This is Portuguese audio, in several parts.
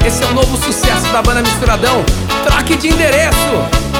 esse é o novo sucesso da banda Misturadão. Troque de endereço.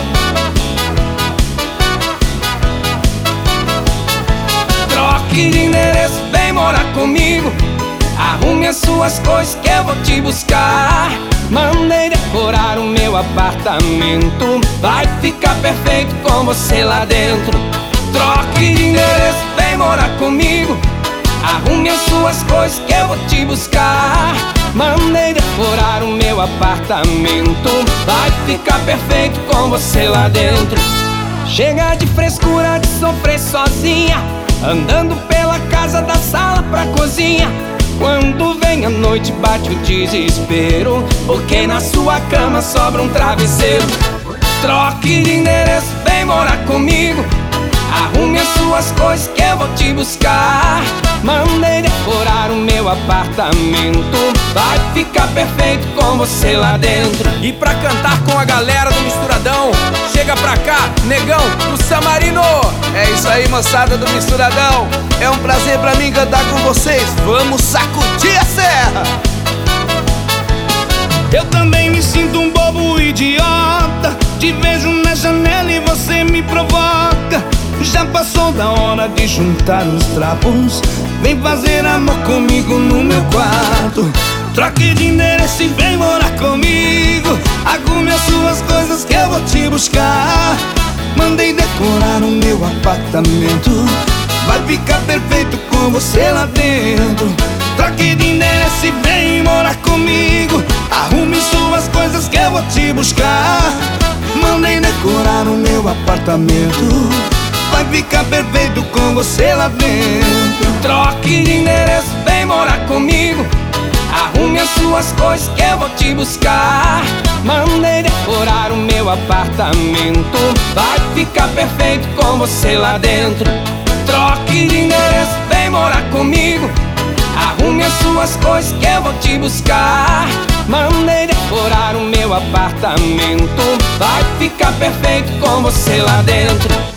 Troque de endereço, vem morar comigo. Arrume as suas coisas que eu vou te buscar. Mandei decorar o meu apartamento, vai ficar perfeito com você lá dentro. Troque de endereço, vem morar comigo. Arrume as suas coisas que eu vou te buscar. Mandei decorar o meu apartamento, vai ficar perfeito com você lá dentro. Chega de frescura de sofrer sozinha, andando pela casa da sala pra cozinha. Quando vem a noite bate o desespero, porque na sua cama sobra um travesseiro. Troque de endereço, vem morar comigo. Arrume as suas coisas que eu vou te buscar. Mandei decorar o meu apartamento, vai ficar perfeito com você lá dentro. E pra cantar com a galera do Misturadão, chega pra cá, negão do Samarino. É isso aí, moçada do Misturadão. É um prazer pra mim cantar com vocês. Vamos sacudir a serra. Eu também me sinto um bobo idiota, te vejo na janela e você me provoca. Já passou da hora de juntar os trapos, vem fazer amor comigo no meu quarto. Troque de endereço e vem morar comigo. Arrume as suas coisas que eu vou te buscar. Mandei decorar o meu apartamento, vai ficar perfeito com você lá dentro. Troque de endereço e vem morar comigo. Arrume suas coisas que eu vou te buscar. Mandei decorar o meu apartamento, vai ficar perfeito com você lá dentro. Troque de endereço, vem morar comigo. Arrume as suas coisas que eu vou te buscar. Mandei decorar o meu apartamento, vai ficar perfeito com você lá dentro. Troque de endereço, vem morar comigo. Arrume as suas coisas que eu vou te buscar. Mandei decorar o meu apartamento, vai ficar perfeito com você lá dentro.